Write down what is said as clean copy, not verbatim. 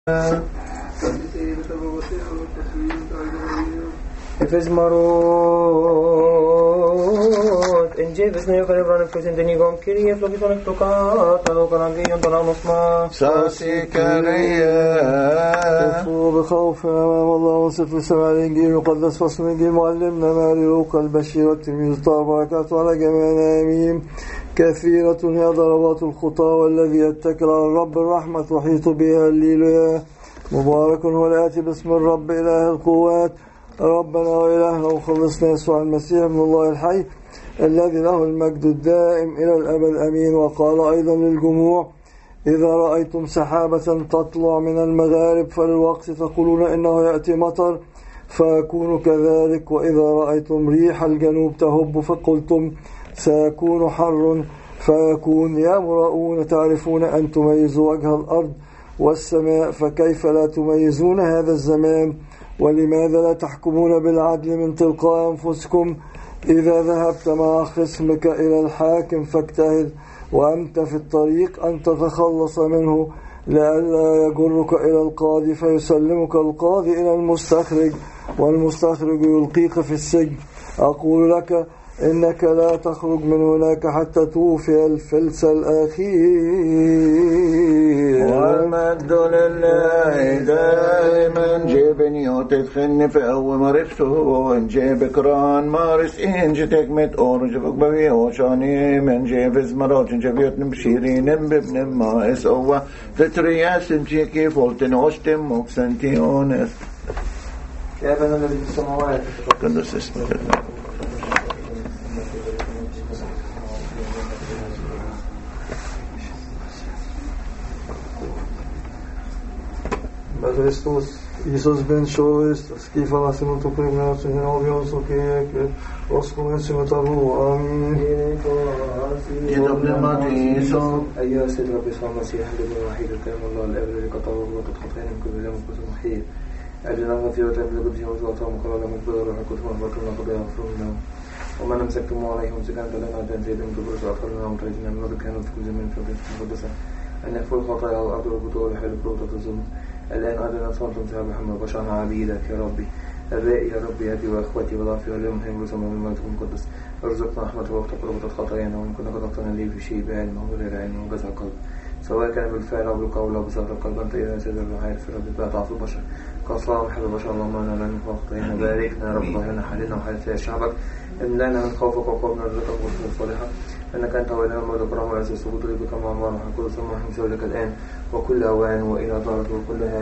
Efes marot enjeves ne kalibran presenteni gom kiri flogison tocata lo kanagi ontonamos ma sasi kariya بخوف والله وصف السماء الإنجيل مقدس فصل الإنجيل معلمنا ماريوق البشير والتلميذ الطاهر بركاته على جميعنا آمين. كثيرة هي ضربات الخطى والذي يتكل على الرب الرحمة تحيط بها الليلويا. مبارك هو الآتي باسم الرب إله القوات ربنا وإلهنا وخلصنا يسوع المسيح من الله الحي الذي له المجد الدائم إلى الأبد أمين. وقال أيضا للجموع إذا رأيتم سحابة تطلع من المغارب فللوقت تقولون إنه يأتي مطر فيكون كذلك، وإذا رأيتم ريح الجنوب تهب فقلتم سيكون حر فيكون. يا مراؤون تعرفون أن تميزوا وجه الأرض والسماء، فكيف لا تميزون هذا الزمان؟ ولماذا لا تحكمون بالعدل من تلقاء أنفسكم؟ إذا ذهبت مع خصمك إلى الحاكم فاجتهد وأنت في الطريق أن تتخلص منه لئلا يجرك إلى القاضي فيسلمك القاضي إلى المستخرج والمستخرج يلقيك في السجن. أقول لك إنك لا تخرج من هناك حتى توفي الفلس الأخير. والمجد لله دائما. جيبني وتدخلني في أول مرسته وإن جيبك ران مارس إن جتك مت أورجبك بوي وشاني من جيب مرات جبيت بشيرين ببن ما إسوا تترياس جيكي فولتن أشتم مكسنتيونس. يا بنا الذي في السماوات قدس اسمك. Hristos, Iisus ben šovis, skifala se mu to primljeno se nenovio sokijek, oskome se mu tavu, amin. أيها السيد رب يسوع المسيح الابن الوحيد الكريم الله الآب الذي قد طلب وقد خطأنا من كل يوم كل محيي أجلنا غفيرة من قدسه وزوطه وقال لهم اقبلوا روح القدس وأخبركم قد يغفر لهم ومن أمسكتم عليهم سكنت لنا دين زيد من كبرس وأدخلنا ومترجنا من مدك كانوا في كل زمن في القدس المقدسة أن يغفر الخطايا والأرض والبطول ويحل البروتة الظلم. الآن أدنا صوت انتهى محمد بشرنا عبيدك يا ربي. أبائي يا ربي أبي وأخوتي وضعفي واليوم هم رسم من الموت المقدس. ارزقنا رحمته واغفر قربة خطايانا وإن كنا قد أخطأنا لي في شيء بعلم أو غير علم وجزع قلب سواء كان بالفعل أو بالقول أو بصدر القلب. أنت إذا سيد الرعاية في ربي بقى ضعف البشر كالصلاة محب البشر اللهم أنا لن نخاف خطايانا. باركنا يا رب ظهرنا حالنا وحالة شعبك املأنا من خوفك وقومنا رزقك وحسن الصالحة إنك أنت ولنا المرض كرام وعز السبوط لك كما أمر وحكول ثم حمسه لك الآن وكل أوان وإلى دارك وكل